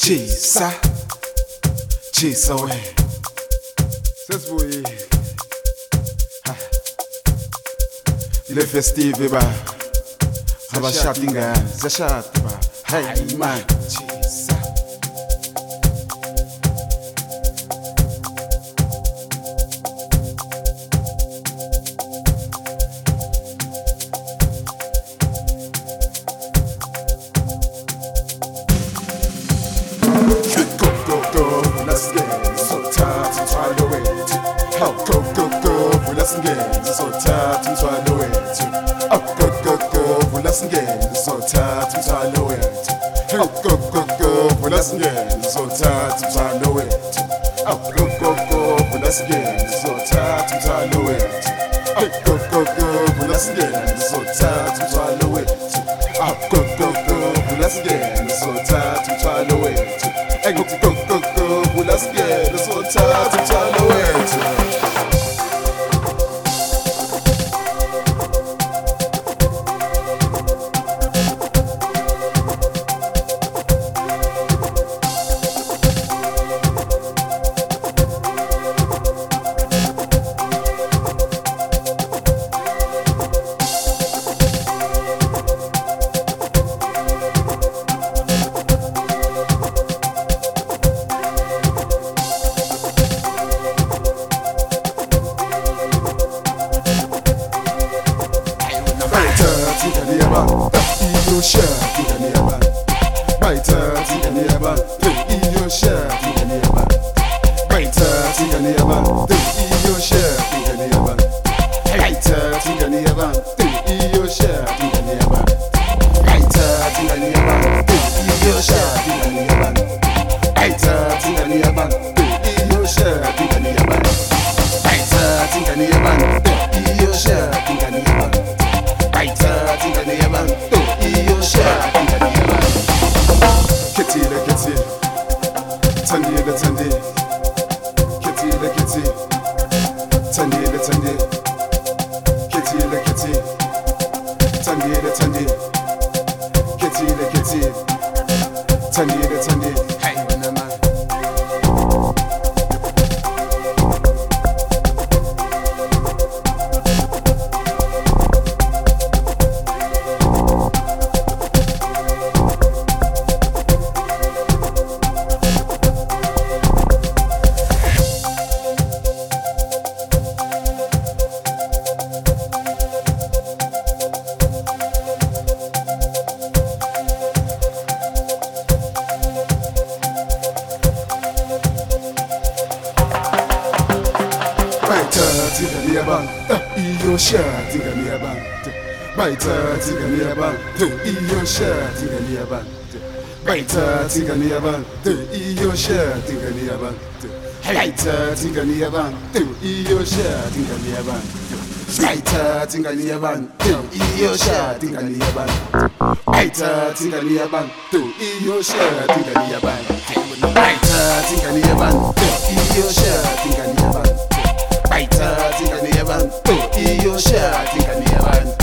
Chisa, chisa we. Sesibuye. Ile festive ba. Abashati ingane, ziyashada ba. Hey man, chisa. Let's get so tired to try to wait. Oh, go, let's get so tired to try to wait. Oh, go, let's get so tired to try to wait. Oh, go, let's get so tired to try to wait. Oh, go, let's get so tired to try to wait. Oh, go, let's get so tired to try to wait. Oh, go, let's get so tired to try to wait. Hey, go, let's get so tired to try to wait. Right, think I never,